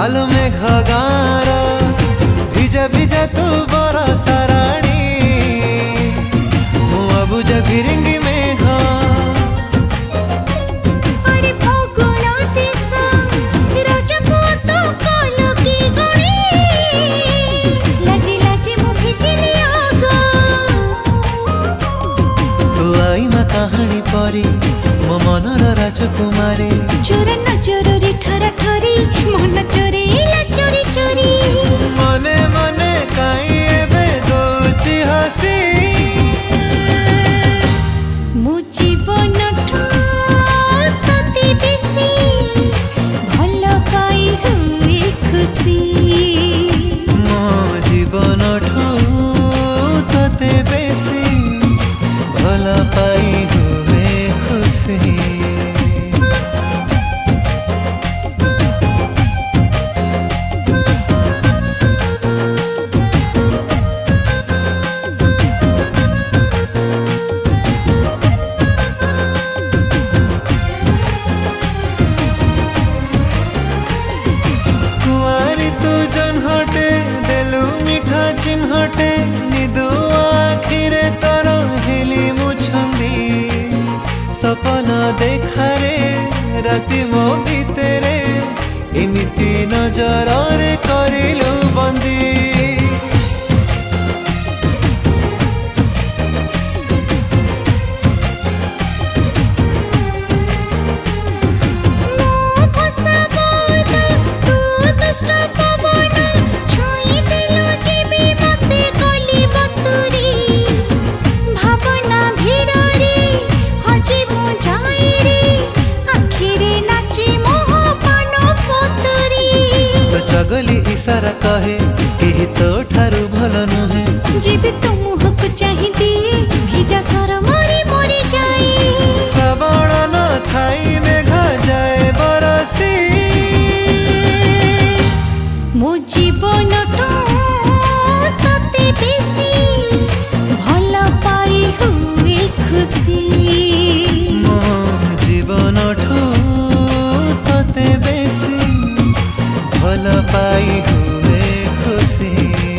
आलो मेघ गाँर भिजा भिजा तू बरसा राणी मुआ बुझा फिरिंगी मेघ कहानी परी मो मनर राजकुमारी चोर नजर रे ठरा ठरी मन चोरेला चोरी चोरी मने मने काई एबे दोची हसी मो जीवन ठो तते बेसी भल पाई हुए खुशी मो जीवन ठो तते बेसी भल पाई हुए खुशी चिन्हटे निदु आखिरे तोर हिली मुछंदी सपन देखारे राति मो भितरे एमिति नजर रे करिलु बंदी चगली इशारा कहे केही तो ठारू भल नुहे जीवी तो मुहक चाहि दिए भिजा सर मरी मरी जाए श्रावण न थाई मेघ जाए बरसी मो जीवन ठो तते बेसी भल पाई हुए खुशी मो जीवन ठो तते बेसी भल पाई हुए खुशी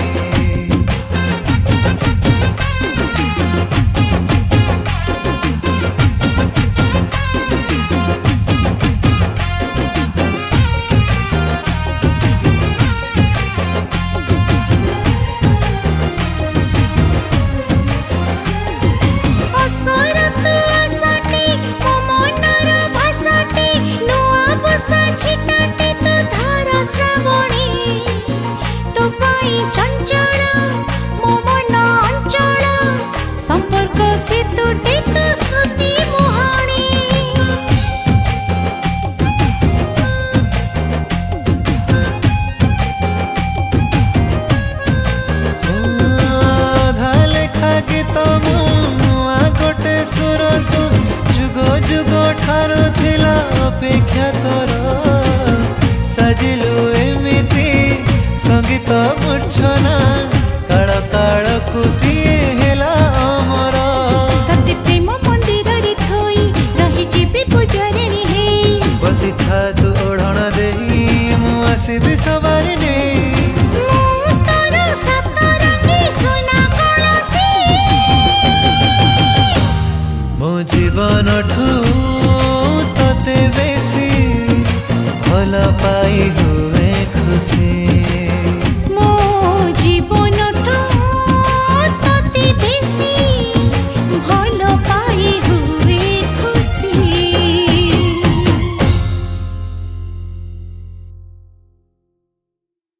ठारो थिला अपेक्षा तोर साजिलु एमिति संगीत मूर्छना काल काल खुशी हेला अमर तते प्रेम मंदिर रे थोई रही जीवी पुजारिणी हे बसी था तू ओढ़ण देही मु आसीबी सवारी ने तोर सतरंगी सोना कलसी मो जीवन ठू तते बेसी भल पाई हुए खुशी।